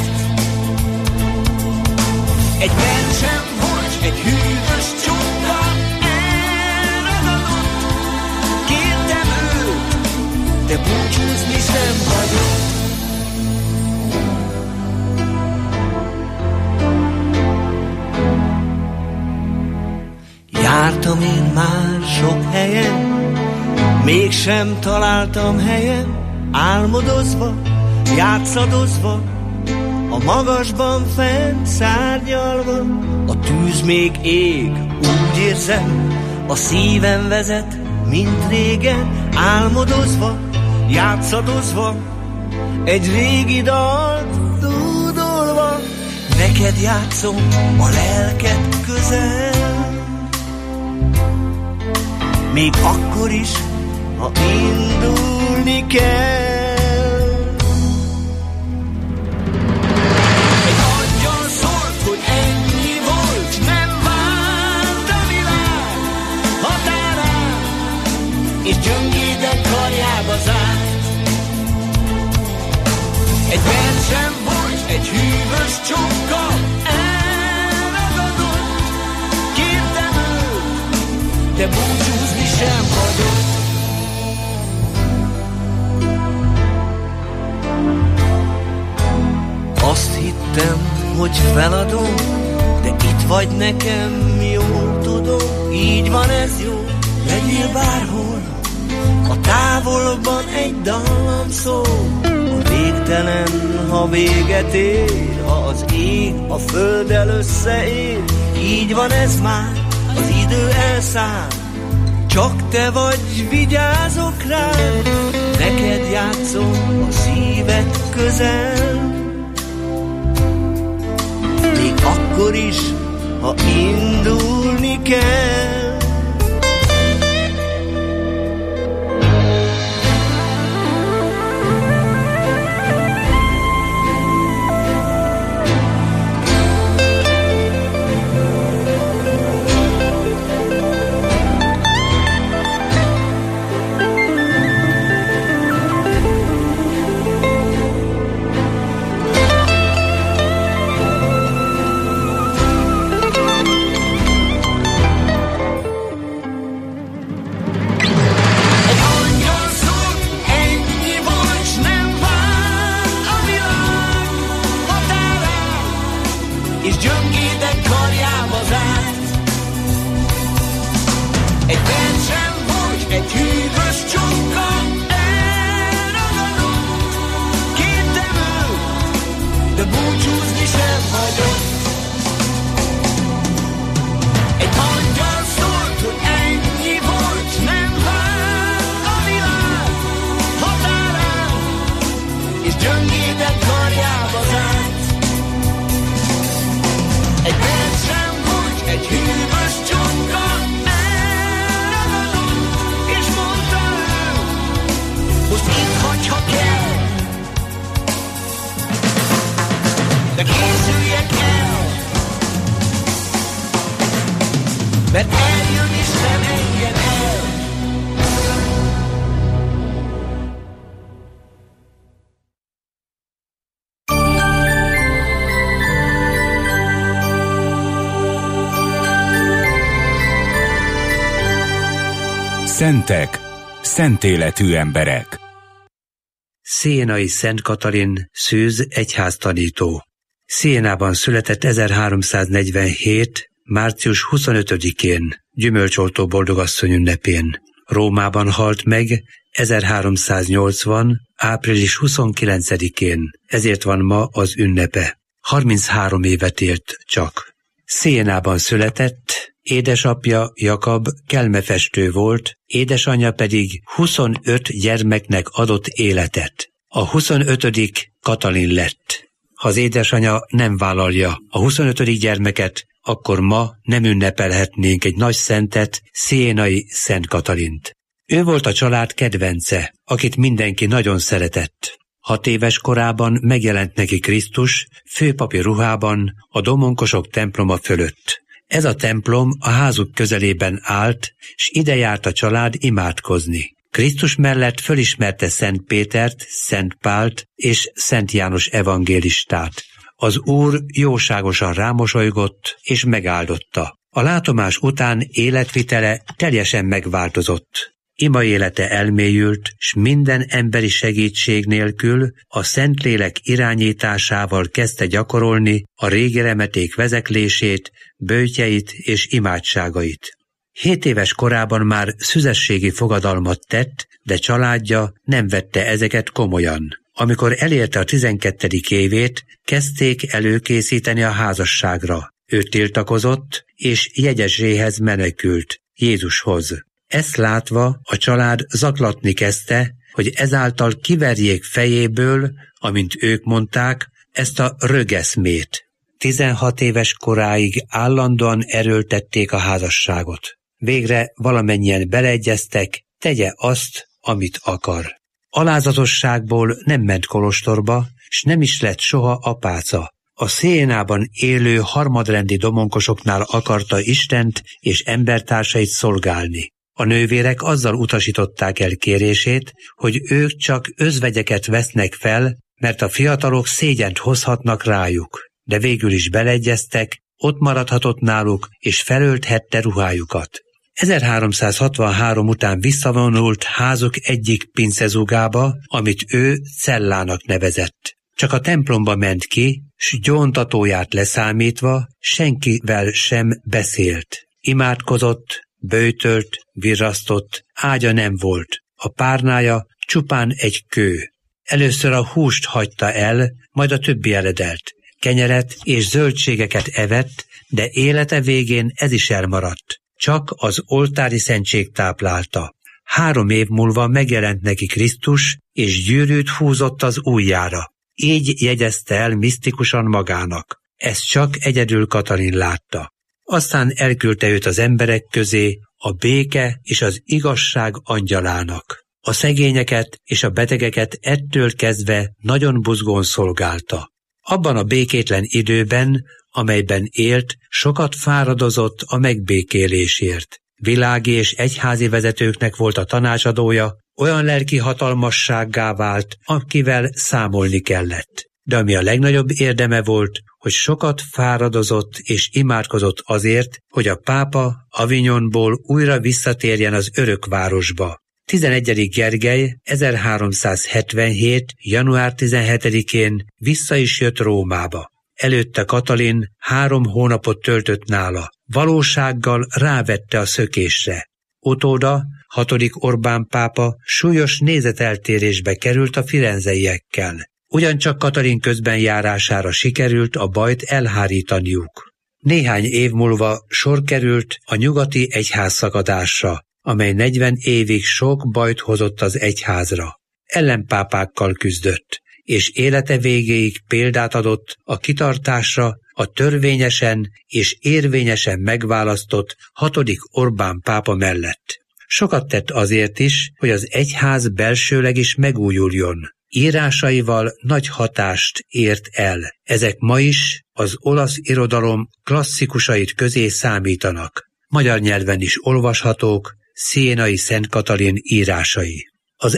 Egy versen volt, egy hűvös csóka, elragadott, kértem őt, de búcsúzni sem hagyott. Jártam én már sok helyen, mégsem találtam helyem, álmodozva, játszadozva, a magasban fent szárnyalva. A tűz még ég, úgy érzem, a szívem vezet, mint régen, álmodozva, játszadozva, egy régi dalt dúdolva. Neked játszom a lelked közel, még akkor is, ha indulni kell. Egy angyal szólt, hogy ennyi volt, nem várt a világ határán, és gyöngédett karjába zárt. Egy versen volt, egy hűvös csóka, elragadott, kértem őt, de búcsúzni sem hagyott. Azt hittem, hogy feladom, de itt vagy nekem, jól tudom. Így van, ez jó, legyél bárhol, a távolban egy dallam szól. A végtelen, ha véget ér, ha az ég a földdel összeér. Így van, ez már, az idő elszáll, csak te vagy, vigyázok rád. Neked játszom a szíved közel, még akkor is, ha indulni kell. Mert eljön és nem enged el. Szentek, szent életű emberek. Szénai Szent Katalin szűz egyháztanító. Szienában született 1347. március 25-én, gyümölcsoltó boldogasszony ünnepén. Rómában halt meg 1380. április 29-én, ezért van ma az ünnepe. 33 évet élt csak. Szienában született, édesapja Jakab kelmefestő volt, édesanyja pedig 25 gyermeknek adott életet. A 25. Katalin lett. Ha az édesanyja nem vállalja a 25. gyermeket, akkor ma nem ünnepelhetnénk egy nagy szentet, szienai Szent Katalint. Ő volt a család kedvence, akit mindenki nagyon szeretett. 6 éves korában megjelent neki Krisztus főpapi ruhában a domonkosok temploma fölött. Ez a templom a házuk közelében állt, s ide járt a család imádkozni. Krisztus mellett fölismerte Szent Pétert, Szent Pált és Szent János evangélistát. Az Úr jóságosan rámosolygott és megáldotta. A látomás után életvitele teljesen megváltozott. Ima élete elmélyült, s minden emberi segítség nélkül a Szentlélek irányításával kezdte gyakorolni a régi remeték vezeklését, böjtjeit és imádságait. 7 éves korában már szüzességi fogadalmat tett, de családja nem vette ezeket komolyan. Amikor elérte a 12. évét, kezdték előkészíteni a házasságra. Ő tiltakozott, és jegyezséhez menekült, Jézushoz. Ezt látva a család zaklatni kezdte, hogy ezáltal kiverjék fejéből, amint ők mondták, ezt a rögeszmét. 16 éves koráig állandóan erőltették a házasságot. Végre valamennyien beleegyeztek, tegye azt, amit akar. Alázatosságból nem ment kolostorba, s nem is lett soha apáca. A Szienában élő harmadrendi domonkosoknál akarta Istent és embertársait szolgálni. A nővérek azzal utasították el kérését, hogy ők csak özvegyeket vesznek fel, mert a fiatalok szégyent hozhatnak rájuk. De végül is beleegyeztek, ott maradhatott náluk, és felölthette ruhájukat. 1363 után visszavonult házuk egyik pincezugába, amit ő cellának nevezett. Csak a templomba ment ki, s gyóntatóját leszámítva senkivel sem beszélt. Imádkozott, böjtölt, virrasztott, ágya nem volt. A párnája csupán egy kő. Először a húst hagyta el, majd a többi eledelt. Kenyeret és zöldségeket evett, de élete végén ez is elmaradt. Csak az oltári szentség táplálta. 3 év múlva megjelent neki Krisztus, és gyűrűt húzott az ujjára. Így jegyezte el misztikusan magának. Ezt csak egyedül Katalin látta. Aztán elküldte őt az emberek közé, a béke és az igazság angyalának. A szegényeket és a betegeket ettől kezdve nagyon buzgón szolgálta. Abban a békétlen időben, amelyben élt, sokat fáradozott a megbékélésért. Világi és egyházi vezetőknek volt a tanácsadója, olyan lelki hatalmassággá vált, akivel számolni kellett. De ami a legnagyobb érdeme volt, hogy sokat fáradozott és imádkozott azért, hogy a pápa Avignonból újra visszatérjen az örökvárosba. 11. Gergely 1377. január 17-én vissza is jött Rómába. Előtte Katalin 3 hónapot töltött nála. Valósággal rávette a szökésre. Utóda, 6. Orbán pápa súlyos nézeteltérésbe került a firenzeiekkel. Ugyancsak Katalin közbenjárására sikerült a bajt elhárítaniuk. Néhány év múlva sor került a nyugati egyházszakadásra, amely 40 évig sok bajt hozott az egyházra. Ellenpápákkal küzdött, és élete végéig példát adott a kitartásra a törvényesen és érvényesen megválasztott 6. Orbán pápa mellett. Sokat tett azért is, hogy az egyház belsőleg is megújuljon. Írásaival nagy hatást ért el. Ezek ma is az olasz irodalom klasszikusait közé számítanak. Magyar nyelven is olvashatók Szienai Szent Katalin írásai. Az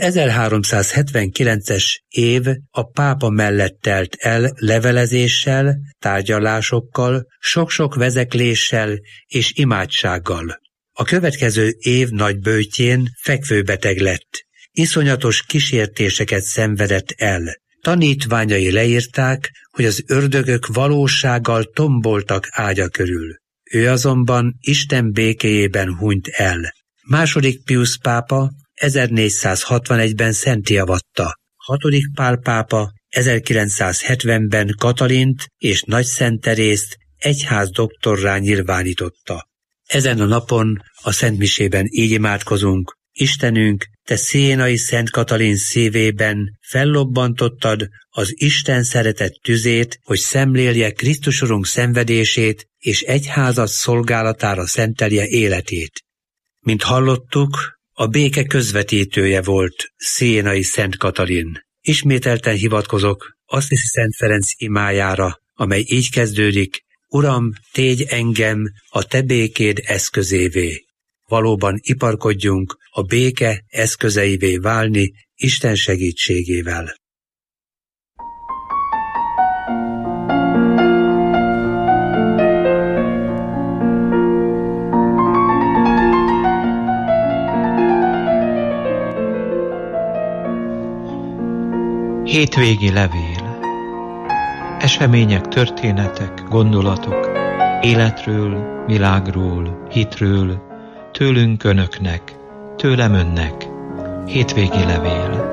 1379-es év a pápa mellett telt el levelezéssel, tárgyalásokkal, sok-sok vezekléssel és imádsággal. A következő év nagyböjtjén fekvőbeteg lett. Iszonyatos kísértéseket szenvedett el. Tanítványai leírták, hogy az ördögök valósággal tomboltak ágya körül. Ő azonban Isten békéjében hunyt el. II. Piusz pápa 1461-ben szentté avatta, 6. Pál pápa 1970-ben Katalint és Nagyszent Terészt egyház doktorrá nyilvánította. Ezen a napon a szentmisében így imádkozunk: Istenünk, te Szénai Szent Katalin szívében fellobbantottad az Isten szeretet tüzét, hogy szemlélje Krisztus Urunk szenvedését és egyházad szolgálatára szentelje életét. Mint hallottuk, a béke közvetítője volt Szénai Szent Katalin. Ismételten hivatkozok Assisi Szent Ferenc imájára, amely így kezdődik: Uram, tégy engem a te békéd eszközévé. Valóban iparkodjunk a béke eszközeivé válni Isten segítségével. Hétvégi levél. Események, történetek, gondolatok, életről, világról, hitről, tőlünk önöknek, tőlem önnek. Hétvégi levél.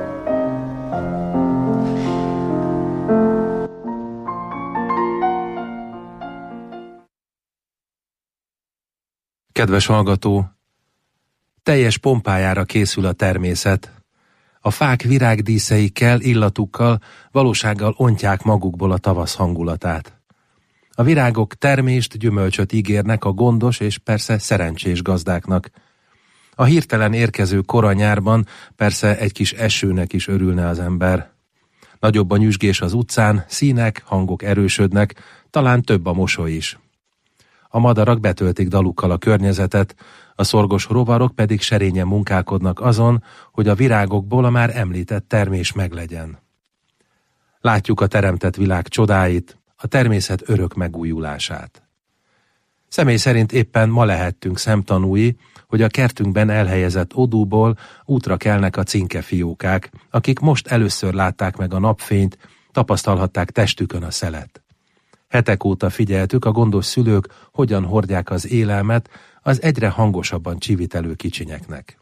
Kedves hallgató! Teljes pompájára készül a természet. A fák virágdíszeikkel, illatukkal, valósággal ontják magukból a tavasz hangulatát. A virágok termést, gyümölcsöt ígérnek a gondos és persze szerencsés gazdáknak. A hirtelen érkező kora nyárban persze egy kis esőnek is örülne az ember. Nagyobb a nyüzsgés az utcán, színek, hangok erősödnek, talán több a mosoly is. A madarak betöltik dalukkal a környezetet, a szorgos rovarok pedig serényen munkálkodnak azon, hogy a virágokból a már említett termés meglegyen. Látjuk a teremtett világ csodáit, a természet örök megújulását. Személy szerint éppen ma lehettünk szemtanúi, hogy a kertünkben elhelyezett odúból útra kelnek a cinkefiókák, akik most először látták meg a napfényt, tapasztalhatták testükön a szelet. Hetek óta figyeltük, a gondos szülők hogyan hordják az élelmet az egyre hangosabban csivitelő kicsinyeknek.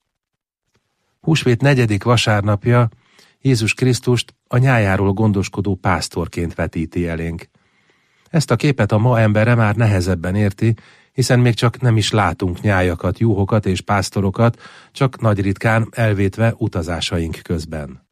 Húsvét 4. vasárnapja Jézus Krisztust a nyájáról gondoskodó pásztorként vetíti elénk. Ezt a képet a ma embere már nehezebben érti, hiszen még csak nem is látunk nyájakat, juhokat és pásztorokat, csak nagy ritkán elvétve utazásaink közben.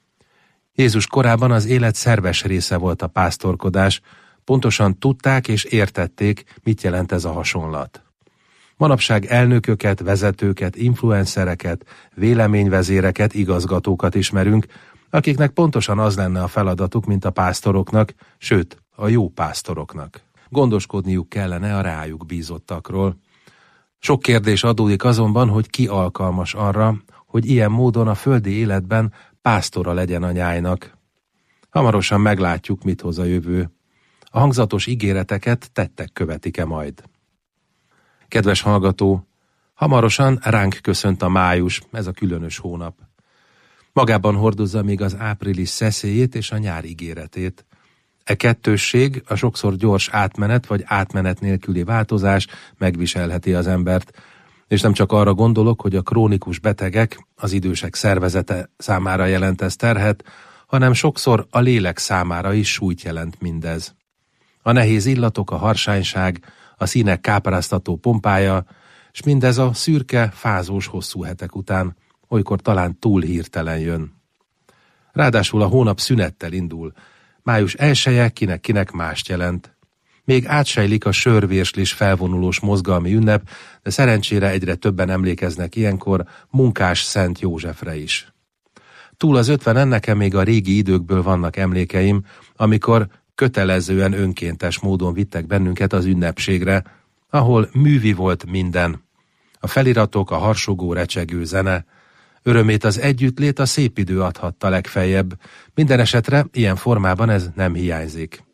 Jézus korában az élet szerves része volt a pásztorkodás, pontosan tudták és értették, mit jelent ez a hasonlat. Manapság elnököket, vezetőket, influencereket, véleményvezéreket, igazgatókat ismerünk, akiknek pontosan az lenne a feladatuk, mint a pásztoroknak, sőt, a jó pásztoroknak. Gondoskodniuk kellene a rájuk bízottakról. Sok kérdés adódik azonban, hogy ki alkalmas arra, hogy ilyen módon a földi életben pásztora legyen a nyájnak. Hamarosan meglátjuk, mit hoz a jövő. A hangzatos ígéreteket tettek követik-e majd. Kedves hallgató, hamarosan ránk köszönt a május, ez a különös hónap. Magában hordozza még az április szeszélyét és a nyár ígéretét. E kettősség, a sokszor gyors átmenet vagy átmenet nélküli változás megviselheti az embert, és nem csak arra gondolok, hogy a krónikus betegek, az idősek szervezete számára jelent ez terhet, hanem sokszor a lélek számára is súlyt jelent mindez. A nehéz illatok, a harsányság, a színek kápráztató pompája, s mindez a szürke, fázós hosszú hetek után, olykor talán túl hirtelen jön. Ráadásul a hónap szünettel indul. Május 1-e kinek mást jelent. Még átsejlik a sörvérslis felvonulós mozgalmi ünnep, de szerencsére egyre többen emlékeznek ilyenkor Munkás Szent Józsefre is. Túl az 50-en nekem még a régi időkből vannak emlékeim, amikor kötelezően önkéntes módon vittek bennünket az ünnepségre, ahol művi volt minden. A feliratok, a harsogó, recsegő zene, örömét az együttlét a szép idő adhatta legfeljebb, minden esetre ilyen formában ez nem hiányzik.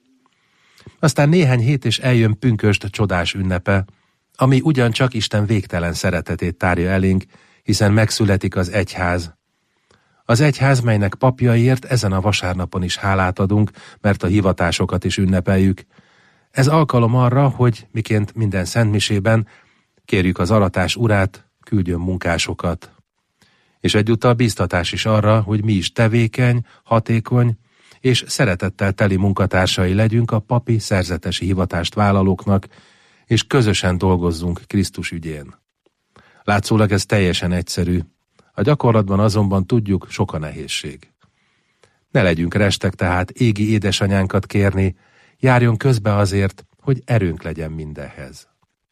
Aztán néhány hét és eljön pünkösd csodás ünnepe, ami ugyancsak Isten végtelen szeretetét tárja elénk, hiszen megszületik az egyház. Az egyház, melynek papjaiért ezen a vasárnapon is hálát adunk, mert a hivatásokat is ünnepeljük. Ez alkalom arra, hogy miként minden szentmisében kérjük az aratás urát, küldjön munkásokat. És egyúttal bíztatás is arra, hogy mi is tevékeny, hatékony és szeretettel teli munkatársai legyünk a papi szerzetesi hivatást vállalóknak, és közösen dolgozzunk Krisztus ügyén. Látszólag ez teljesen egyszerű, a gyakorlatban azonban tudjuk, sok a nehézség. Ne legyünk restek tehát égi édesanyánkat kérni, járjon közbe azért, hogy erőnk legyen mindenhez.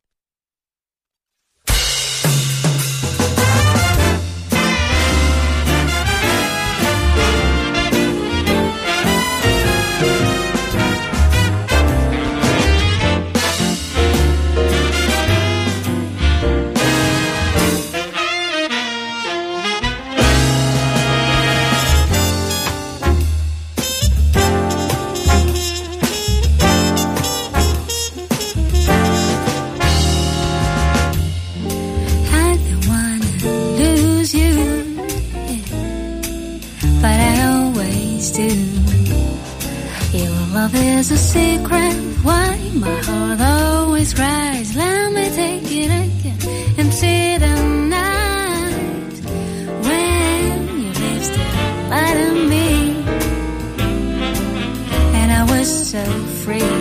Love is a secret, why my heart always cries. Let me take it again and see the night when you live still light in me. And I was so free.